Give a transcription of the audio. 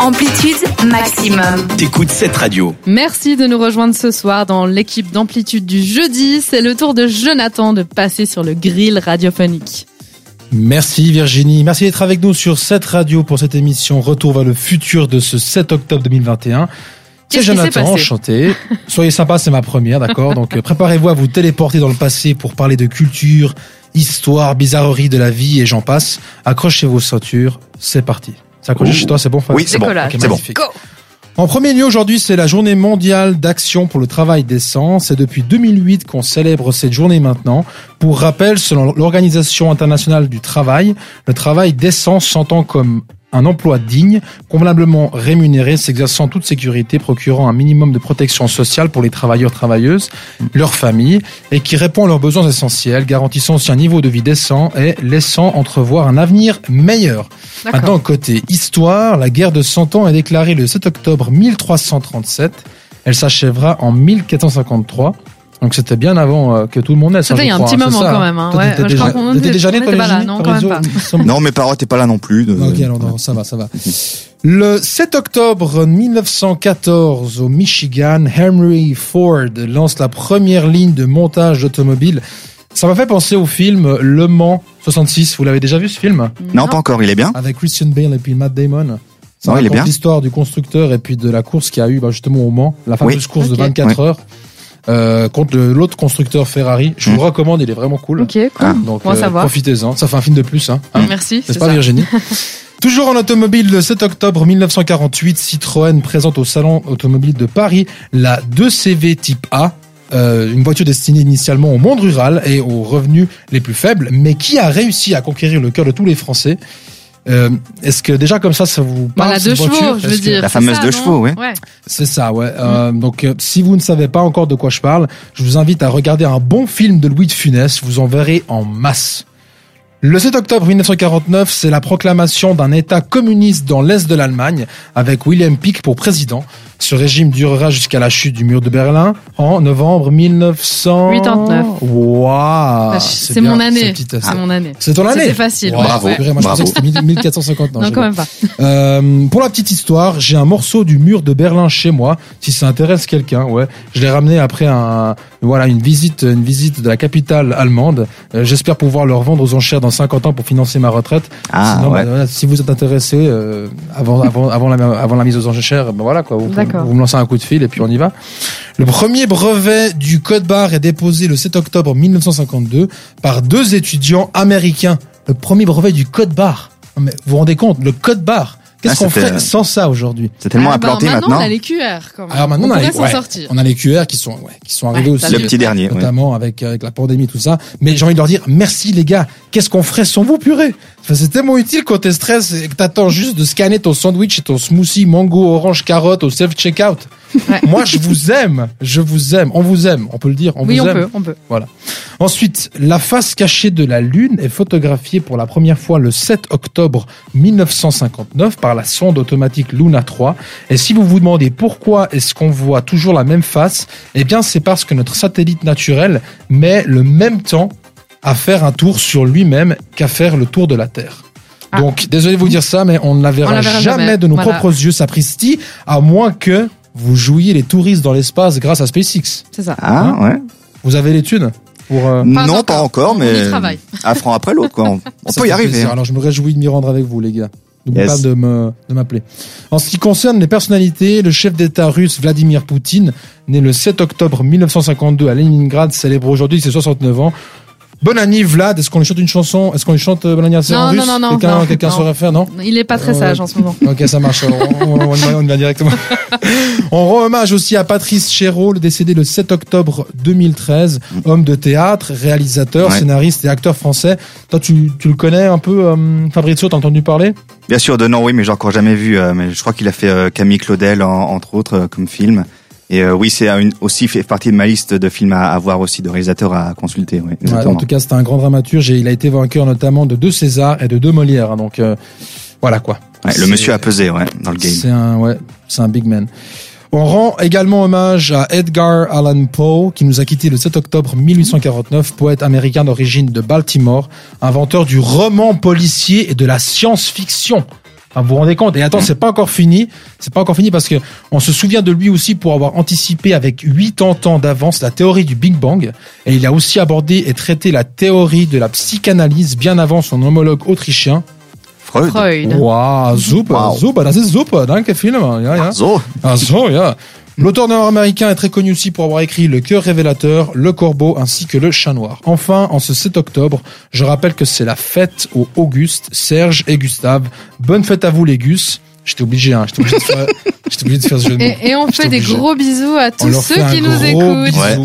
Amplitude maximum. T'écoutes cette radio. Merci de nous rejoindre ce soir dans l'équipe d'Amplitude du jeudi. C'est le tour de Jonathan de passer sur le grill radiophonique. Merci Virginie, merci d'être avec nous sur cette radio pour cette émission Retour vers le futur de ce 7 octobre 2021. C'est Jonathan, enchanté. Soyez sympa, c'est ma première, d'accord? Donc préparez-vous à vous téléporter dans le passé pour parler de culture, histoire, bizarrerie de la vie et j'en passe. Accrochez vos ceintures, c'est parti. C'est accroché chez toi, c'est bon? Oui, c'est bon. Okay, c'est bon. Go. En premier lieu, aujourd'hui, c'est la journée mondiale d'action pour le travail décent. C'est depuis 2008 qu'on célèbre cette journée maintenant. Pour rappel, selon l'Organisation internationale du travail, le travail décent s'entend comme un emploi digne, convenablement rémunéré, s'exerçant en toute sécurité, procurant un minimum de protection sociale pour les travailleurs-travailleuses, leurs familles, et qui répond à leurs besoins essentiels, garantissant aussi un niveau de vie décent et laissant entrevoir un avenir meilleur. D'accord. Maintenant, côté histoire, la guerre de 100 ans est déclarée le 7 octobre 1337. Elle s'achèvera en 1453. Donc c'était bien avant que tout le monde naisse. C'était il y a un petit moment quand même. Hein. Ouais. Je crois qu'on était déjà né, pas là. Non, quand même pas. Non, mes parents n'étaient pas là non plus. Ok, alors non, ça va. Le 7 octobre 1914, au Michigan, Henry Ford lance la première ligne de montage d'automobiles. Ça m'a fait penser au film Le Mans 66. Vous l'avez déjà vu ce film? Non, pas encore. Il est bien. Avec Christian Bale et puis Matt Damon. Ça il est bien. raconte l'histoire du constructeur et puis de la course qu'il y a eu justement au Mans, la fameuse course de 24 heures. Contre l'autre constructeur Ferrari. Je vous le recommande, il est vraiment cool. Ok, cool. Donc ça va. profitez-en, ça fait un film de plus. Hein. Merci. C'est pas ça. Virginie. Toujours en automobile, le 7 octobre 1948, Citroën présente au Salon automobile de Paris la 2CV Type A. Une voiture destinée initialement au monde rural et aux revenus les plus faibles, mais qui a réussi à conquérir le cœur de tous les Français. Est-ce que déjà comme ça vous parle la 2 cette voiture? chevaux, je veux dire. La fameuse 2 chevaux, ouais. C'est ça, ouais. Donc, si vous ne savez pas encore de quoi je parle, je vous invite à regarder un bon film de Louis de Funès. Vous en verrez en masse. Le 7 octobre 1949, c'est la proclamation d'un État communiste dans l'Est de l'Allemagne, avec Wilhelm Pieck pour président. Ce régime durera jusqu'à la chute du mur de Berlin en novembre 1989. Waouh! C'est mon année. C'est mon année. C'est ton année? C'était facile. Wow. Bravo. Ouais. Moi, je pensais que c'était 1450. Non, quand même pas. Pour la petite histoire, j'ai un morceau du mur de Berlin chez moi. Si ça intéresse quelqu'un, ouais. Je l'ai ramené après une visite de la capitale allemande. J'espère pouvoir le revendre aux enchères dans 50 ans pour financer ma retraite. Sinon, si vous êtes intéressé, avant la mise aux enchères, voilà, quoi. Vous me lancez un coup de fil et puis on y va. Le premier brevet du code barre est déposé le 7 octobre 1952 par 2 étudiants américains. Le premier brevet du code barre. Mais vous vous rendez compte, le code barre. Qu'est-ce qu'on ferait sans ça aujourd'hui? C'est tellement implanté maintenant. Maintenant, on a les QR quand même. Alors maintenant, on a les QR qui sont arrivés aussi. Le petit dernier. Notamment avec la pandémie, tout ça. Mais j'ai envie de leur dire, merci les gars. Qu'est-ce qu'on ferait sans vous, purée? Enfin, c'est tellement utile quand t'es stress et que t'attends juste de scanner ton sandwich et ton smoothie mango, orange, carotte au self-checkout. Ouais. Moi, je vous aime. On vous aime. On peut le dire. On peut. Voilà. Ensuite, la face cachée de la Lune est photographiée pour la première fois le 7 octobre 1959 par la sonde automatique Luna 3. Et si vous vous demandez pourquoi est-ce qu'on voit toujours la même face, eh bien, c'est parce que notre satellite naturel met le même temps à faire un tour sur lui-même qu'à faire le tour de la Terre. Donc, désolé de vous dire ça, mais on ne la verra jamais de nos propres yeux, sapristi, à moins que vous jouiez les touristes dans l'espace grâce à SpaceX. C'est ça. Ouais. Vous avez les thunes Non, pas encore, mais on y travaille. Un franc après l'autre, quoi. On peut y arriver. Alors, je me réjouis de m'y rendre avec vous, les gars. N'oubliez pas de m'appeler. En ce qui concerne les personnalités, le chef d'État russe Vladimir Poutine, né le 7 octobre 1952 à Leningrad, célèbre aujourd'hui ses 69 ans. Bonne année Vlad, est-ce qu'on lui chante une chanson? Est-ce qu'on lui chante Bonne anniversaire en russe? Non. Quelqu'un saurait faire, non? Il est pas très sage en ce moment. Ok, ça marche. On y va directement. On rend hommage aussi à Patrice Chéreau, décédé le 7 octobre 2013, homme de théâtre, réalisateur, scénariste et acteur français. Toi, tu le connais un peu, Fabrizio, t'as entendu parler? Bien sûr, de nom, oui, mais j'ai encore jamais vu. Mais je crois qu'il a fait Camille Claudel, entre autres, comme film. Et oui, c'est aussi fait partie de ma liste de films à voir aussi, de réalisateurs à consulter. Oui, en tout cas, c'est un grand dramaturge et il a été vainqueur notamment de 2 Césars et de 2 Molières. Donc voilà quoi. Ouais, le monsieur a pesé dans le game. C'est un big man. On rend également hommage à Edgar Allan Poe, qui nous a quitté le 7 octobre 1849, poète américain d'origine de Baltimore, inventeur du roman policier et de la science-fiction. Enfin, vous vous rendez compte? Et attends, c'est pas encore fini. C'est pas encore fini parce que on se souvient de lui aussi pour avoir anticipé avec 80 ans d'avance la théorie du Big Bang. Et il a aussi abordé et traité la théorie de la psychanalyse bien avant son homologue autrichien. Freud. Wow, super, super, das ist super, danke vielmals. Ja. So. So, ja. L'auteur nord-américain est très connu aussi pour avoir écrit Le Cœur révélateur, Le Corbeau ainsi que Le Chat Noir. Enfin, en ce 7 octobre, je rappelle que c'est la fête aux Auguste, Serge et Gustave. Bonne fête à vous les Gus. J'étais obligé de faire ce jeu de mots. Et on fait des gros bisous à tous ceux qui nous écoutent. Ouais.